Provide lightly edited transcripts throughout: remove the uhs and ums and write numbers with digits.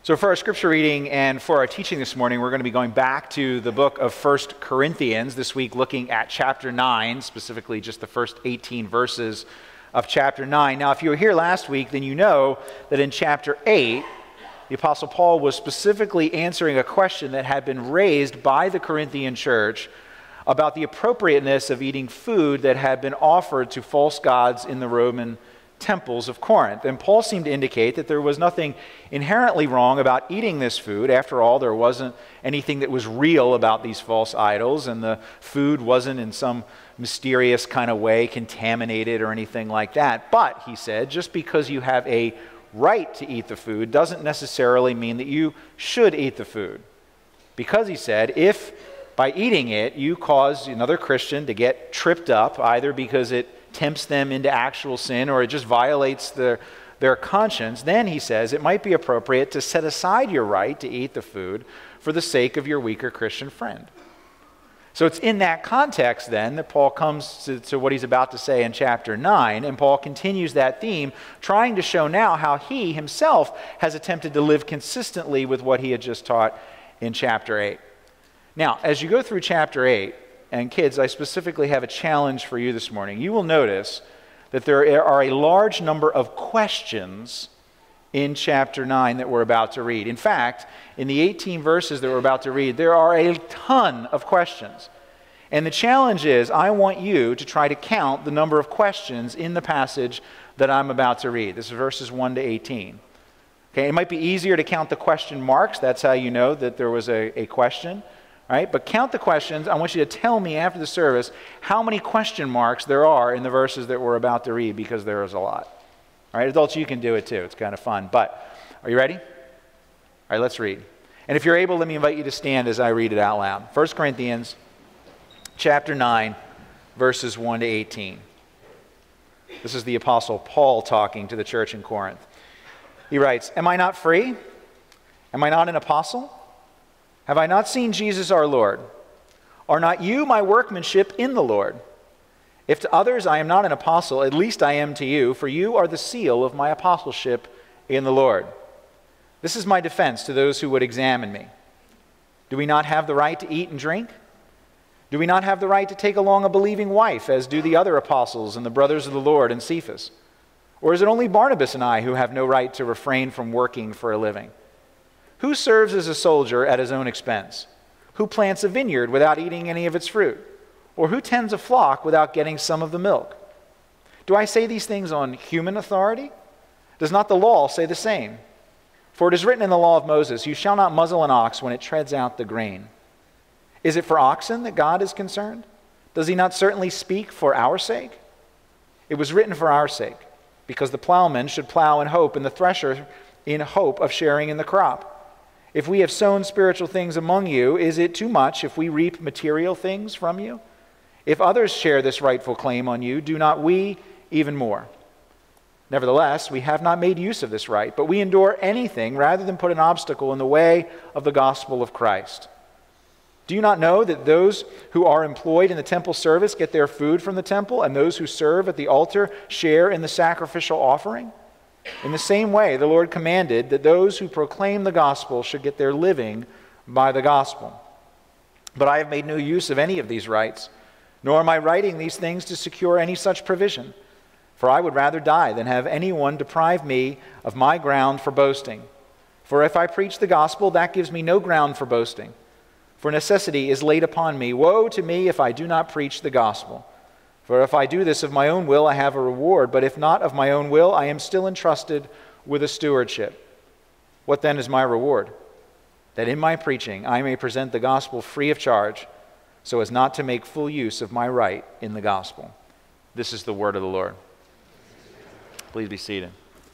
So for our scripture reading and for our teaching this morning, we're going to be going back to the book of 1 Corinthians, this week looking at chapter 9, specifically just the first 18 verses of chapter 9. Now, if you were here last week, then you know that in chapter 8, the Apostle Paul was specifically answering a question that had been raised by the Corinthian church about the appropriateness of eating food that had been offered to false gods in the Roman temples of Corinth. And Paul seemed to indicate that there was nothing inherently wrong about eating this food. After all, there wasn't anything that was real about these false idols, and the food wasn't in some mysterious kind of way contaminated or anything like that. But, he said, just because you have a right to eat the food doesn't necessarily mean that you should eat the food. Because, he said, if by eating it you cause another Christian to get tripped up, either because it tempts them into actual sin or it just violates their conscience, then, he says, it might be appropriate to set aside your right to eat the food for the sake of your weaker Christian friend. So it's in that context, then, that Paul comes to what he's about to say in chapter 9, and Paul continues that theme, trying to show now how he himself has attempted to live consistently with what he had just taught in chapter 8. Now, as you go through chapter 8, and kids, I specifically have a challenge for you this morning. You will notice that there are a large number of questions in chapter 9 that we're about to read. In fact, in the 18 verses that we're about to read, there are a ton of questions. And the challenge is, I want you to try to count the number of questions in the passage that I'm about to read. This is verses 1 to 18. Okay, it might be easier to count the question marks. That's how you know that there was a question. Right? But count the questions. I want you to tell me after the service how many question marks there are in the verses that we're about to read, because there is a lot. All right, adults, you can do it too. It's kind of fun. But are you ready? All right, let's read. And if you're able, let me invite you to stand as I read it out loud. 1 Corinthians chapter 9, verses 1 to 18. This is the Apostle Paul talking to the church in Corinth. He writes, "Am I not free? Am I not an apostle? Have I not seen Jesus our Lord? Are not you my workmanship in the Lord? If to others I am not an apostle, at least I am to you, for you are the seal of my apostleship in the Lord. This is my defense to those who would examine me. Do we not have the right to eat and drink? Do we not have the right to take along a believing wife, as do the other apostles and the brothers of the Lord and Cephas? Or is it only Barnabas and I who have no right to refrain from working for a living? Who serves as a soldier at his own expense? Who plants a vineyard without eating any of its fruit? Or who tends a flock without getting some of the milk? Do I say these things on human authority? Does not the law say the same? For it is written in the law of Moses, you shall not muzzle an ox when it treads out the grain. Is it for oxen that God is concerned? Does he not certainly speak for our sake? It was written for our sake, because the plowman should plow in hope, and the thresher in hope of sharing in the crop. If we have sown spiritual things among you, is it too much if we reap material things from you? If others share this rightful claim on you, do not we even more? Nevertheless, we have not made use of this right, but we endure anything rather than put an obstacle in the way of the gospel of Christ. Do you not know that those who are employed in the temple service get their food from the temple, and those who serve at the altar share in the sacrificial offering? In the same way, the Lord commanded that those who proclaim the gospel should get their living by the gospel. But I have made no use of any of these rights, nor am I writing these things to secure any such provision. For I would rather die than have anyone deprive me of my ground for boasting. For if I preach the gospel, that gives me no ground for boasting. For necessity is laid upon me. Woe to me if I do not preach the gospel. For if I do this of my own will, I have a reward, but if not of my own will, I am still entrusted with a stewardship. What then is my reward? That in my preaching I may present the gospel free of charge, so as not to make full use of my right in the gospel." This is the word of the Lord. Please be seated.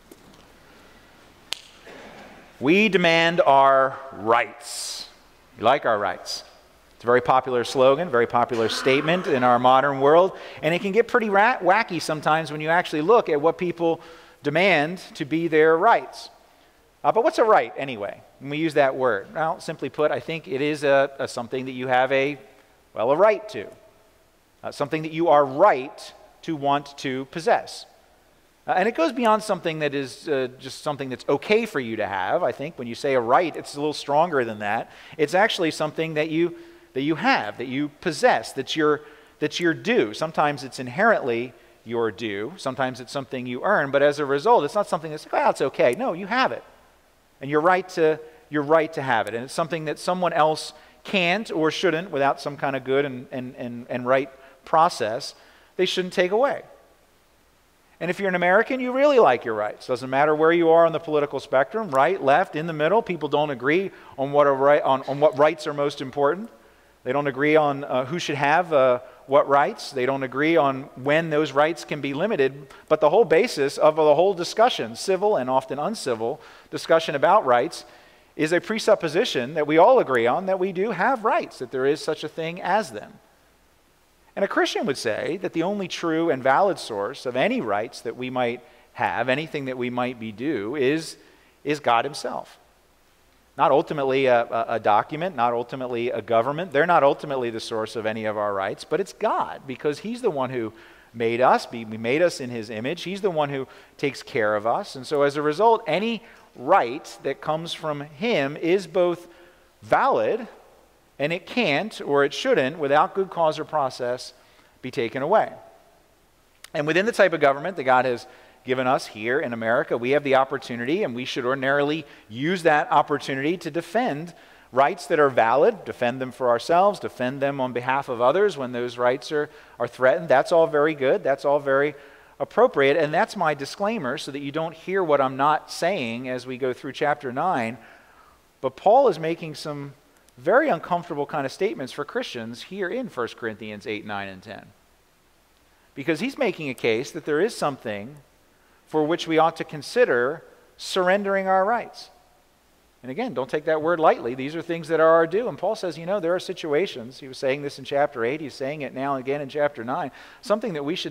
We demand our rights. You like our rights? It's a very popular slogan, very popular statement in our modern world, and it can get pretty wacky sometimes when you actually look at what people demand to be their rights. But what's a right anyway, when we use that word? Well, simply put, I think it is something that you have a right to, something that you are right to want to possess. And it goes beyond something that is just something that's okay for you to have. I think when you say a right, it's a little stronger than that. It's actually something that you have, that you possess, that's your due. Sometimes it's inherently your due. Sometimes it's something you earn. But as a result, it's not something that's like, oh, it's okay. No, you have it. And you're right to have it. And it's something that someone else can't or shouldn't, without some kind of good and right process, they shouldn't take away. And if you're an American, you really like your rights. Doesn't matter where you are on the political spectrum, right, left, in the middle. People don't agree on what rights are most important. They don't agree on who should have what rights. They don't agree on when those rights can be limited. But the whole basis of the whole discussion, civil and often uncivil discussion about rights, is a presupposition that we all agree on, that we do have rights, that there is such a thing as them. And a Christian would say that the only true and valid source of any rights that we might have, anything that we might be due, is God himself. Not ultimately a document, not ultimately a government. They're not ultimately the source of any of our rights, but it's God, because he's the one who made us. He made us in his image. He's the one who takes care of us. And so as a result, any right that comes from him is both valid, and it can't, or it shouldn't, without good cause or process, be taken away. And within the type of government that God has given us here in America, we have the opportunity, and we should ordinarily use that opportunity to defend rights that are valid, defend them for ourselves, defend them on behalf of others when those rights are threatened. That's all very good. That's all very appropriate. And that's my disclaimer, so that you don't hear what I'm not saying as we go through chapter 9. But Paul is making some very uncomfortable kind of statements for Christians here in 1 Corinthians 8, 9, and 10. Because he's making a case that there is something for which we ought to consider surrendering our rights. And again, don't take that word lightly. These are things that are our due. And Paul says, there are situations, he was saying this in chapter 8, he's saying it now again in chapter 9, something that we should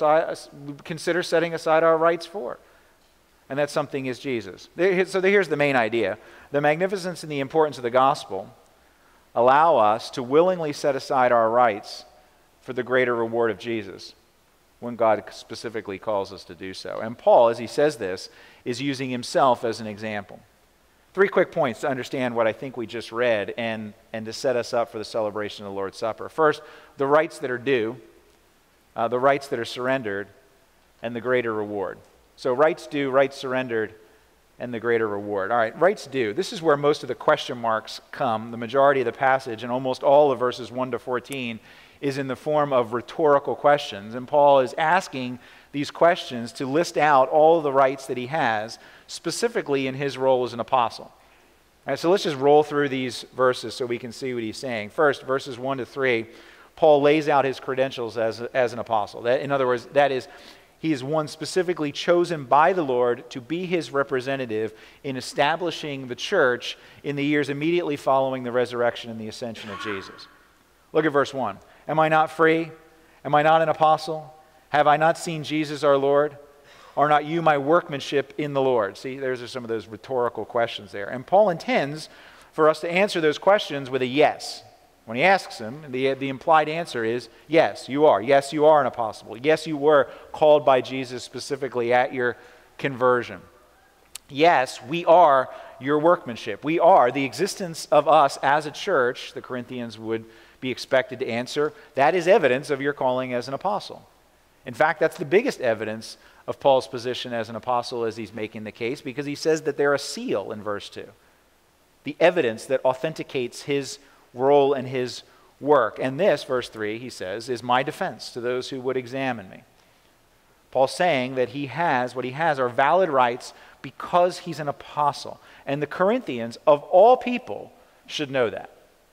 consider setting aside our rights for. And that something is Jesus. So here's the main idea. The magnificence and the importance of the gospel allow us to willingly set aside our rights for the greater reward of Jesus, when God specifically calls us to do so. And Paul, as he says this, is using himself as an example. 3 quick points to understand what I think we just read and to set us up for the celebration of the Lord's Supper. First, the rights that are due, the rights that are surrendered, and the greater reward. So rights due, rights surrendered, and the greater reward. All right, rights due. This is where most of the question marks come. The majority of the passage, and almost all of verses 1 to 14, is in the form of rhetorical questions. And Paul is asking these questions to list out all of the rights that he has, specifically in his role as an apostle. All right, so let's just roll through these verses so we can see what he's saying. First, verses 1 to 3, Paul lays out his credentials as an apostle. In other words, that is, he is one specifically chosen by the Lord to be his representative in establishing the church in the years immediately following the resurrection and the ascension of Jesus. Look at verse 1. Am I not free? Am I not an apostle? Have I not seen Jesus our Lord? Are not you my workmanship in the Lord? See, there's some of those rhetorical questions there. And Paul intends for us to answer those questions with a yes. When he asks them, the implied answer is, yes, you are. Yes, you are an apostle. Yes, you were called by Jesus specifically at your conversion. Yes, we are your workmanship. We are. The existence of us as a church, the Corinthians would be expected to answer, that is evidence of your calling as an apostle. In fact, that's the biggest evidence of Paul's position as an apostle as he's making the case, because he says that they're a seal in verse 2. The evidence that authenticates his role and his work. And this, verse 3, he says, is my defense to those who would examine me. Paul's saying that what he has are valid rights because he's an apostle. And the Corinthians, of all people, should know that.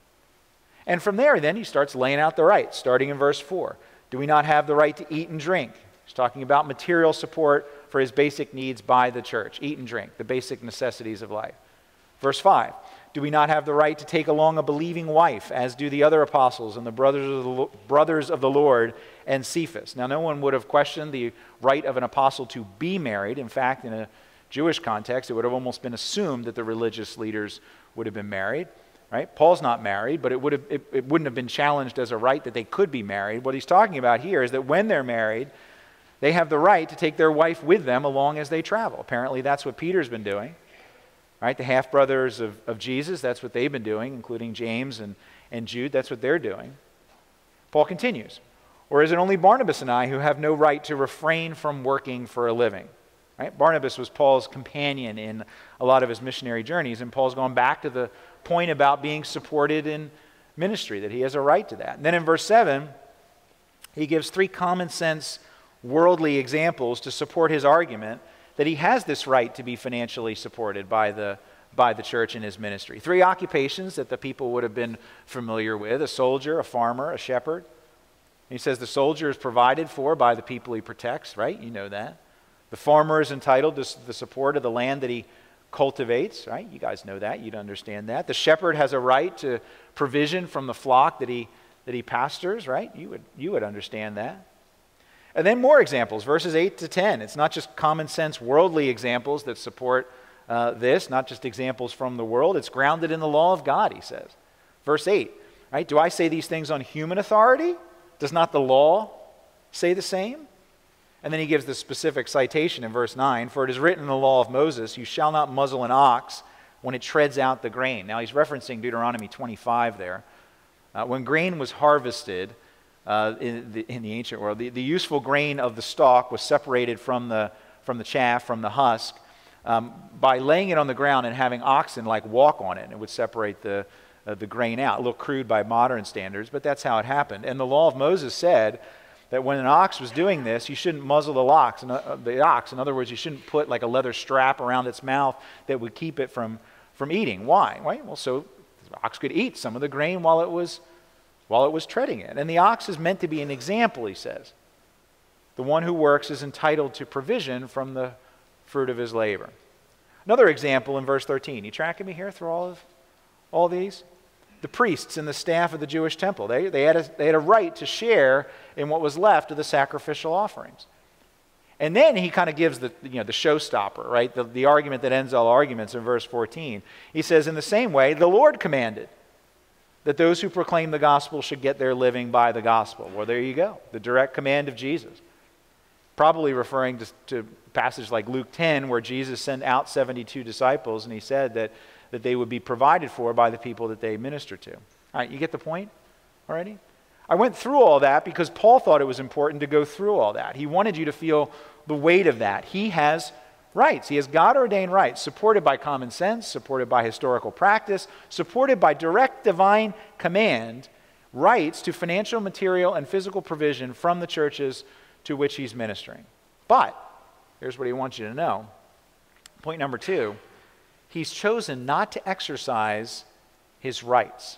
And from there, then, he starts laying out the rights, starting in verse 4. Do we not have the right to eat and drink? He's talking about material support for his basic needs by the church. Eat and drink, the basic necessities of life. Verse 5. Do we not have the right to take along a believing wife, as do the other apostles and the brothers of the Lord and Cephas? Now, no one would have questioned the right of an apostle to be married. In fact, in a Jewish context, it would have almost been assumed that the religious leaders would have been married. Right? Paul's not married, but it wouldn't have been challenged as a right that they could be married. What he's talking about here is that when they're married, They have the right to take their wife with them along as they travel. Apparently that's what Peter's been doing. Right? The half-brothers of Jesus, that's what they've been doing, including James and Jude. That's what they're doing. Paul continues. Or is it only Barnabas and I who have no right to refrain from working for a living? Right? Barnabas was Paul's companion in a lot of his missionary journeys, and Paul's gone back to the point about being supported in ministry, that he has a right to that. And then in verse 7, he gives 3 common sense worldly examples to support his argument that he has this right to be financially supported by the church in his ministry. 3 occupations that the people would have been familiar with: a soldier, a farmer, a shepherd. And he says the soldier is provided for by the people he protects, right? You know that. The farmer is entitled to the support of the land that he cultivates, right? You guys know that. You'd understand that. The shepherd has a right to provision from the flock that he pastors, right? You would understand that. And then more examples, verses 8 to 10. It's not just common sense worldly examples that support this, not just examples from the world. It's grounded in the law of God, he says. Verse 8, right? Do I say these things on human authority? Does not the law say the same? And then he gives the specific citation in verse 9. For it is written in the law of Moses, you shall not muzzle an ox when it treads out the grain. Now he's referencing Deuteronomy 25 there. When grain was harvested, in the ancient world, the useful grain of the stalk was separated from the chaff, from the husk, by laying it on the ground and having oxen walk on it, and it would separate the grain out. A little crude by modern standards, but that's how it happened. And the law of Moses said that when an ox was doing this, you shouldn't muzzle the ox. In other words, you shouldn't put a leather strap around its mouth that would keep it from eating. Why? Well, so the ox could eat some of the grain while it was treading it. And the ox is meant to be an example, he says. The one who works is entitled to provision from the fruit of his labor. Another example in verse 13. You tracking me here through all these? The priests and the staff of the Jewish temple, they had a right to share in what was left of the sacrificial offerings. And then he kind of gives the showstopper, right? The argument that ends all arguments in verse 14. He says, in the same way, the Lord commanded that those who proclaim the gospel should get their living by the gospel. Well, there you go. The direct command of Jesus. Probably referring to a passage like Luke 10, where Jesus sent out 72 disciples, and he said that they would be provided for by the people that they minister to. All right, you get the point already? I went through all that because Paul thought it was important to go through all that. He wanted you to feel the weight of that. He has rights. He has God-ordained rights, supported by common sense, supported by historical practice, supported by direct divine command, rights to financial, material, and physical provision from the churches to which he's ministering. But, here's what he wants you to know. Point number 2, he's chosen not to exercise his rights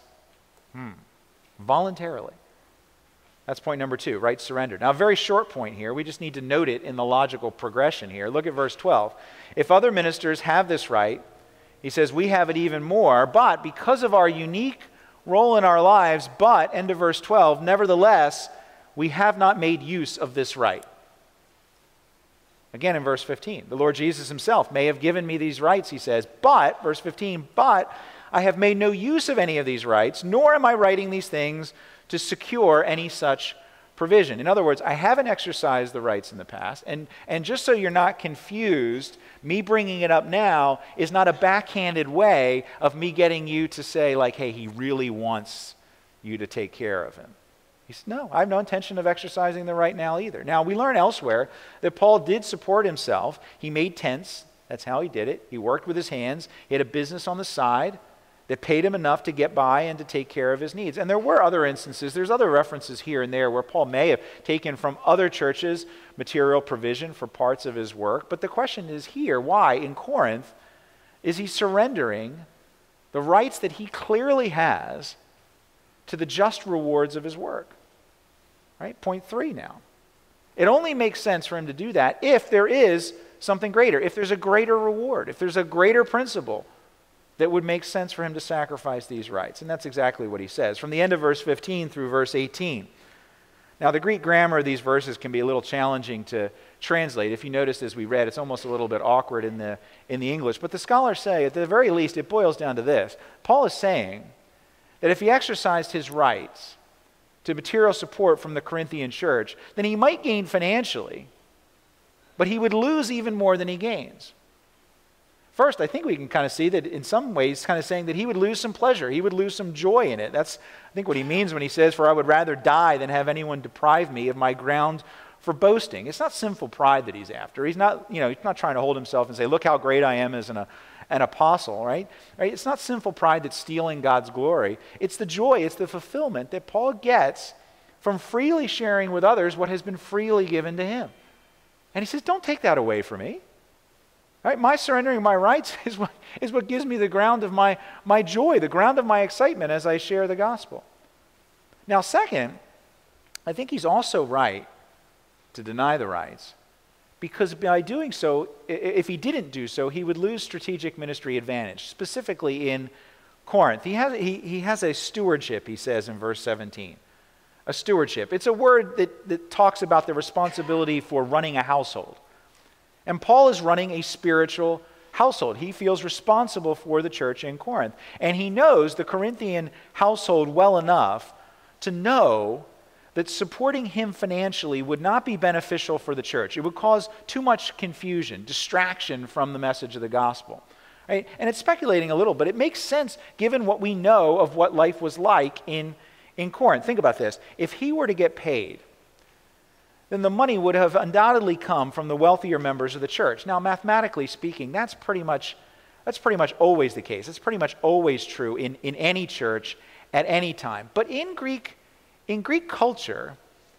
voluntarily. That's point number 2, right? Surrender. Now, a very short point here. We just need to note it in the logical progression here. Look at verse 12. If other ministers have this right, he says, we have it even more, but because of our unique role in our lives, but, end of verse 12, nevertheless, we have not made use of this right. Again in verse 15, the Lord Jesus himself may have given me these rights, he says, but, verse 15, but I have made no use of any of these rights, nor am I writing these things to secure any such provision. In other words, I haven't exercised the rights in the past, and just so you're not confused, me bringing it up now is not a backhanded way of me getting you to say, hey, he really wants you to take care of him. He said, no, I have no intention of exercising the right now either. Now, we learn elsewhere that Paul did support himself. He made tents. That's how he did it. He worked with his hands. He had a business on the side that paid him enough to get by and to take care of his needs. And there were other instances, there's other references here and there where Paul may have taken from other churches material provision for parts of his work. But the question is here, why in Corinth is he surrendering the rights that he clearly has to the just rewards of his work? Right? Point 3 now. It only makes sense for him to do that if there is something greater, if there's a greater reward, if there's a greater principle that would make sense for him to sacrifice these rights. And that's exactly what he says. From the end of verse 15 through verse 18. Now, the Greek grammar of these verses can be a little challenging to translate. If you noticed as we read, it's almost a little bit awkward in the English. But the scholars say, at the very least, it boils down to this. Paul is saying that if he exercised his rights to material support from the Corinthian church, then he might gain financially, but he would lose even more than he gains. First, I think we can kind of see that in some ways kind of saying that he would lose some pleasure. He would lose some joy in it. That's, I think, what he means when he says, "For I would rather die than have anyone deprive me of my ground for boasting." It's not sinful pride that he's after. He's not, he's not trying to hold himself and say, "Look how great I am as an apostle," right? It's not sinful pride that's stealing God's glory. It's the joy, it's the fulfillment that Paul gets from freely sharing with others what has been freely given to him. And he says, don't take that away from me. Right? My surrendering my rights is what gives me the ground of my joy, the ground of my excitement as I share the gospel. Now, second, I think he's also right to deny the rights, because by doing so, if he didn't do so, he would lose strategic ministry advantage, specifically in Corinth. He has a stewardship, he says in verse 17. A stewardship. It's a word that talks about the responsibility for running a household. And Paul is running a spiritual household. He feels responsible for the church in Corinth. And he knows the Corinthian household well enough to know that supporting him financially would not be beneficial for the church. It would cause too much confusion, distraction from the message of the gospel. Right? And it's speculating a little, but it makes sense given what we know of what life was like in Corinth. Think about this. If he were to get paid, then the money would have undoubtedly come from the wealthier members of the church. Now, mathematically speaking, that's pretty much always the case. It's pretty much always true in any church at any time. But in Greek culture,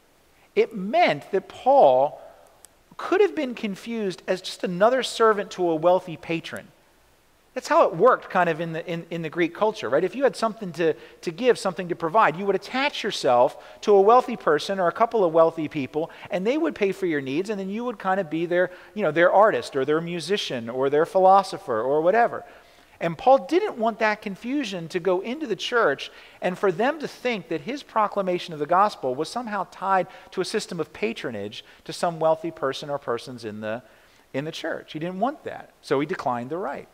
it meant that Paul could have been confused as just another servant to a wealthy patron. That's how it worked kind of in the Greek culture, right? If you had something to give, something to provide, you would attach yourself to a wealthy person or a couple of wealthy people, and they would pay for your needs, and then you would kind of be their artist or their musician or their philosopher or whatever. And Paul didn't want that confusion to go into the church and for them to think that his proclamation of the gospel was somehow tied to a system of patronage to some wealthy person or persons in the church. He didn't want that, so he declined the right.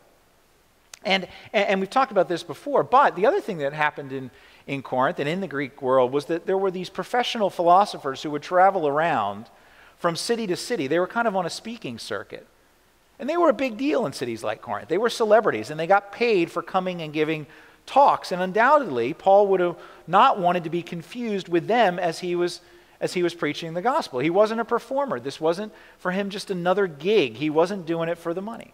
And we've talked about this before, but the other thing that happened in Corinth and in the Greek world was that there were these professional philosophers who would travel around from city to city. They were kind of on a speaking circuit. And they were a big deal in cities like Corinth. They were celebrities, and they got paid for coming and giving talks. And undoubtedly, Paul would have not wanted to be confused with them as he was preaching the gospel. He wasn't a performer. This wasn't for him just another gig. He wasn't doing it for the money.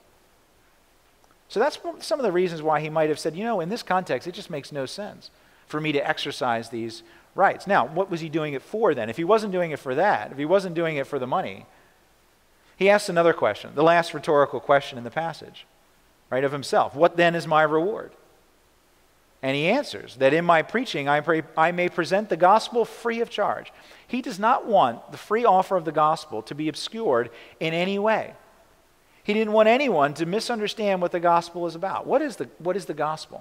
So that's some of the reasons why he might have said, in this context, it just makes no sense for me to exercise these rights. Now, what was he doing it for then? If he wasn't doing it for that, if he wasn't doing it for the money, he asks another question, the last rhetorical question in the passage, right, of himself. What then is my reward? And he answers that in my preaching I may present the gospel free of charge. He does not want the free offer of the gospel to be obscured in any way. He didn't want anyone to misunderstand what the gospel is about. What is the gospel?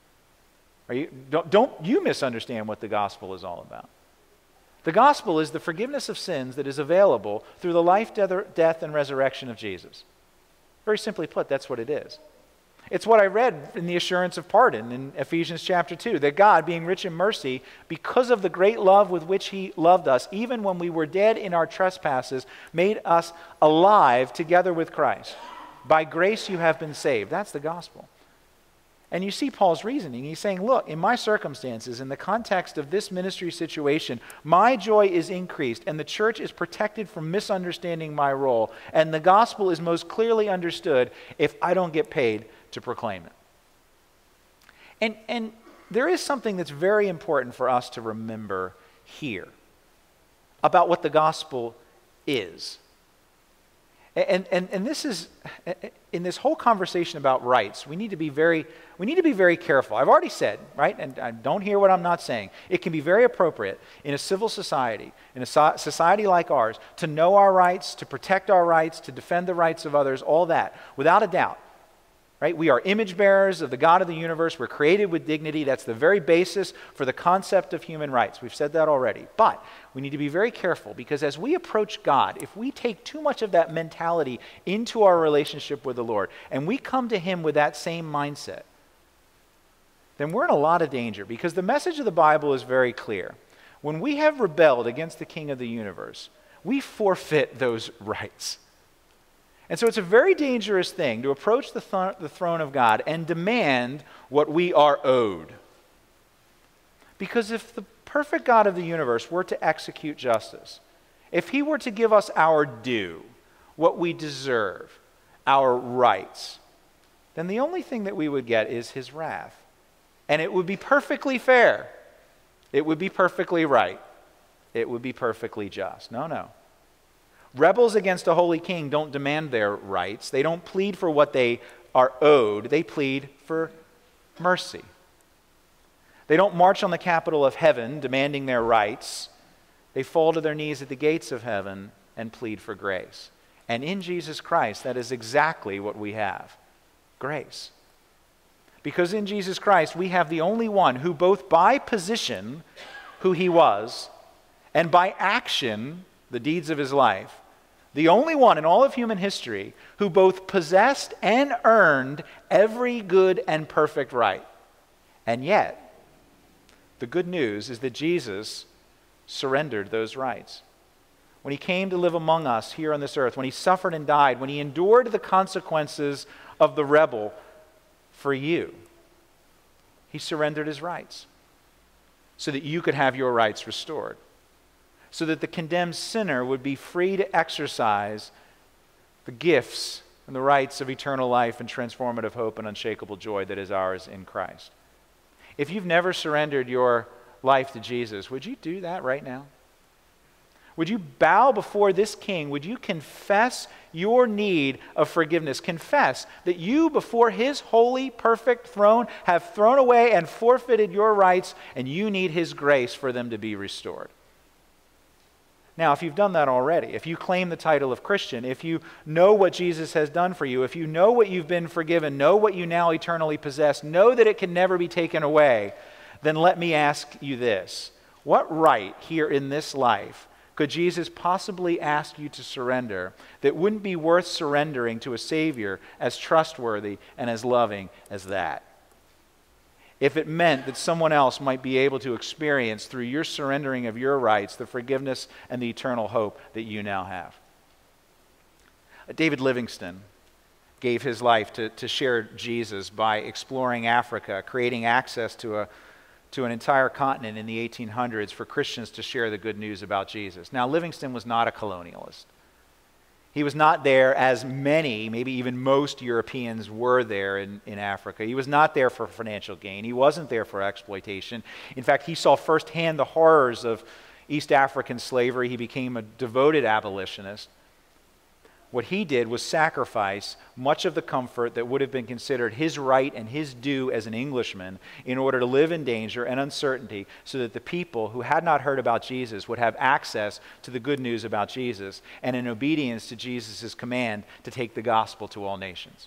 Don't you misunderstand what the gospel is all about. The gospel is the forgiveness of sins that is available through the life, death, and resurrection of Jesus. Very simply put, that's what it is. It's what I read in the assurance of pardon in Ephesians chapter 2, that God, being rich in mercy, because of the great love with which he loved us, even when we were dead in our trespasses, made us alive together with Christ. By grace you have been saved. That's the gospel. And you see Paul's reasoning. He's saying, look, in my circumstances, in the context of this ministry situation, my joy is increased and the church is protected from misunderstanding my role. And the gospel is most clearly understood if I don't get paid to proclaim it. And there is something that's very important for us to remember here about what the gospel is. And this is, in this whole conversation about rights, we need to be very careful. I've already said, right, and don't hear what I'm not saying. It can be very appropriate in a civil society, in a society like ours, to know our rights, to protect our rights, to defend the rights of others, all that, without a doubt. Right? We are image bearers of the God of the universe. We're created with dignity. That's the very basis for the concept of human rights. We've said that already. But we need to be very careful, because as we approach God, if we take too much of that mentality into our relationship with the Lord, and we come to him with that same mindset, then we're in a lot of danger, because the message of the Bible is very clear. When we have rebelled against the King of the universe, we forfeit those rights. And so it's a very dangerous thing to approach the throne of God and demand what we are owed. Because if the perfect God of the universe were to execute justice, if he were to give us our due, what we deserve, our rights, then the only thing that we would get is his wrath. And it would be perfectly fair. It would be perfectly right. It would be perfectly just. No. Rebels against a holy king don't demand their rights. They don't plead for what they are owed. They plead for mercy. They don't march on the capital of heaven demanding their rights. They fall to their knees at the gates of heaven and plead for grace. And in Jesus Christ, that is exactly what we have. Grace. Because in Jesus Christ, we have the only one who both by position, who he was, and by action, the deeds of his life, the only one in all of human history who both possessed and earned every good and perfect right. And yet, the good news is that Jesus surrendered those rights. When he came to live among us here on this earth, when he suffered and died, when he endured the consequences of the rebel for you, he surrendered his rights so that you could have your rights restored, so that the condemned sinner would be free to exercise the gifts and the rights of eternal life and transformative hope and unshakable joy that is ours in Christ. If you've never surrendered your life to Jesus, would you do that right now? Would you bow before this king? Would you confess your need of forgiveness? Confess that you, before his holy, perfect throne, have thrown away and forfeited your rights, and you need his grace for them to be restored. Now, if you've done that already, if you claim the title of Christian, if you know what Jesus has done for you, if you know what you've been forgiven, know what you now eternally possess, know that it can never be taken away, then let me ask you this. What right here in this life could Jesus possibly ask you to surrender that wouldn't be worth surrendering to a Savior as trustworthy and as loving as that? If it meant that someone else might be able to experience through your surrendering of your rights the forgiveness and the eternal hope that you now have. David Livingstone gave his life to share Jesus by exploring Africa, creating access to an entire continent in the 1800s for Christians to share the good news about Jesus. Now, Livingstone was not a colonialist. He was not there as many, maybe even most Europeans were there in Africa. He was not there for financial gain. He wasn't there for exploitation. In fact, he saw firsthand the horrors of East African slavery. He became a devoted abolitionist. What he did was sacrifice much of the comfort that would have been considered his right and his due as an Englishman in order to live in danger and uncertainty so that the people who had not heard about Jesus would have access to the good news about Jesus and in obedience to Jesus' command to take the gospel to all nations.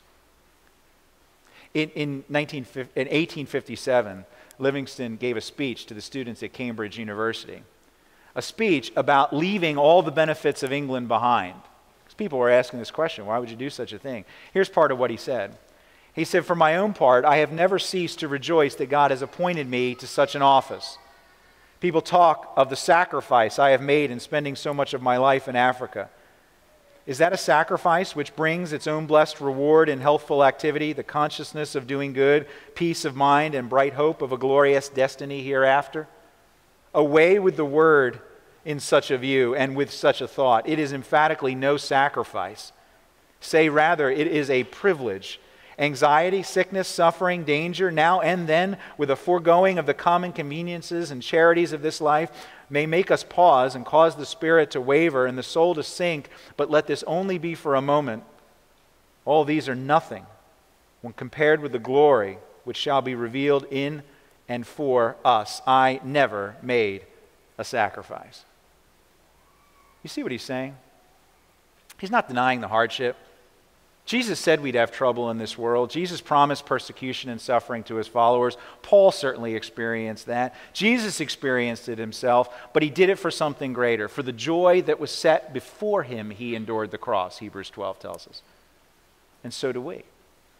In 1857, Livingstone gave a speech to the students at Cambridge University, a speech about leaving all the benefits of England behind. People were asking this question, why would you do such a thing? Here's part of what he said. He said, "For my own part, I have never ceased to rejoice that God has appointed me to such an office. People talk of the sacrifice I have made in spending so much of my life in Africa. Is that a sacrifice which brings its own blessed reward in healthful activity, the consciousness of doing good, peace of mind, and bright hope of a glorious destiny hereafter? Away with the word in such a view and with such a thought. It is emphatically no sacrifice. Say rather, it is a privilege. Anxiety, sickness, suffering, danger, now and then, with a foregoing of the common conveniences and charities of this life, may make us pause and cause the spirit to waver and the soul to sink, but let this only be for a moment. All these are nothing when compared with the glory which shall be revealed in and for us. I never made a sacrifice." You see what he's saying? He's not denying the hardship. Jesus said we'd have trouble in this world. Jesus promised persecution and suffering to his followers. Paul certainly experienced that. Jesus experienced it himself, but he did it for something greater. For the joy that was set before him, he endured the cross, Hebrews 12 tells us. And so do we.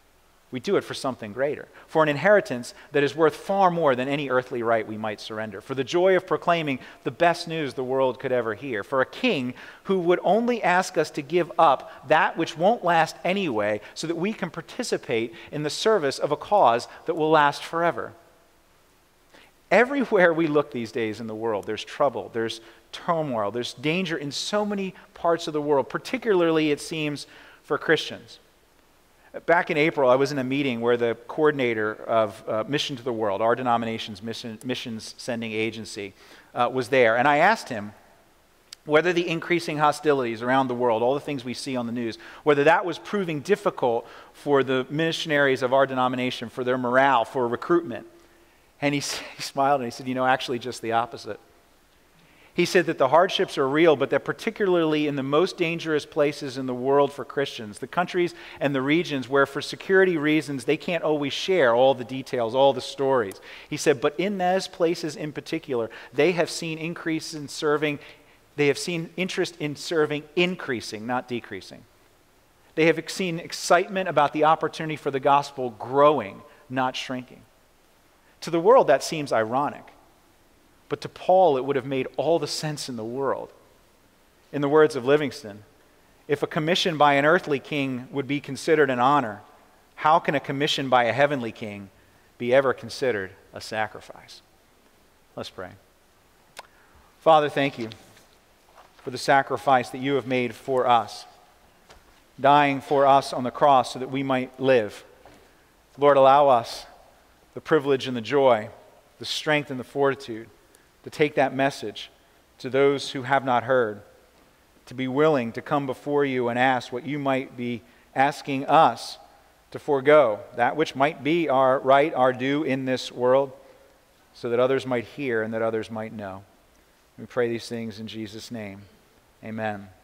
We do it for something greater, for an inheritance that is worth far more than any earthly right we might surrender, for the joy of proclaiming the best news the world could ever hear, for a king who would only ask us to give up that which won't last anyway so that we can participate in the service of a cause that will last forever. Everywhere we look these days in the world, there's trouble, there's turmoil, there's danger in so many parts of the world, particularly, it seems, for Christians. Back in April, I was in a meeting where the coordinator of Mission to the World, our denomination's missions sending agency, was there. And I asked him whether the increasing hostilities around the world, all the things we see on the news, whether that was proving difficult for the missionaries of our denomination, for their morale, for recruitment. And he smiled and he said, actually just the opposite. He said that the hardships are real, but that particularly in the most dangerous places in the world for Christians, the countries and the regions where for security reasons they can't always share all the details, all the stories. He said, but in those places in particular, they have seen interest in serving increasing, not decreasing. They have seen excitement about the opportunity for the gospel growing, not shrinking. To the world, that seems ironic. But to Paul, it would have made all the sense in the world. In the words of Livingston, if a commission by an earthly king would be considered an honor, how can a commission by a heavenly king be ever considered a sacrifice? Let's pray. Father, thank you for the sacrifice that you have made for us, dying for us on the cross so that we might live. Lord, allow us the privilege and the joy, the strength and the fortitude to take that message to those who have not heard, to be willing to come before you and ask what you might be asking us to forego, that which might be our right, our due in this world, so that others might hear and that others might know. We pray these things in Jesus' name. Amen.